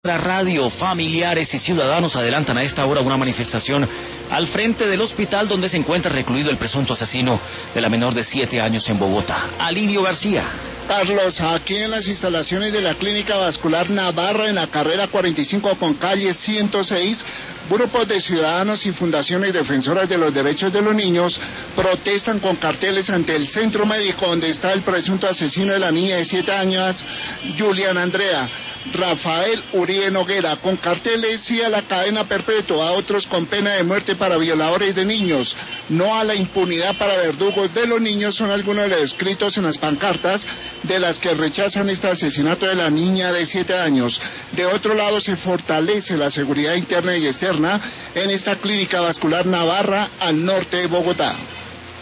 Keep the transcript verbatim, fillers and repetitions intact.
La radio, familiares y ciudadanos adelantan a esta hora una manifestación al frente del hospital donde se encuentra recluido el presunto asesino de la menor de siete años en Bogotá, Alirio García. Carlos, aquí en las instalaciones de la Clínica Vascular Navarra, en la carrera cuarenta y cinco con calle ciento seis, grupos de ciudadanos y fundaciones defensoras de los derechos de los niños protestan con carteles ante el centro médico donde está el presunto asesino de la niña de siete años, Julián Andrea. Rafael Uribe Noguera, con carteles sí a la cadena perpetua, a otros con pena de muerte para violadores de niños, no a la impunidad para verdugos de los niños, son algunos de los escritos en las pancartas de las que rechazan este asesinato de la niña de siete años. De otro lado, se fortalece la seguridad interna y externa en esta Clínica Vascular Navarra al norte de Bogotá.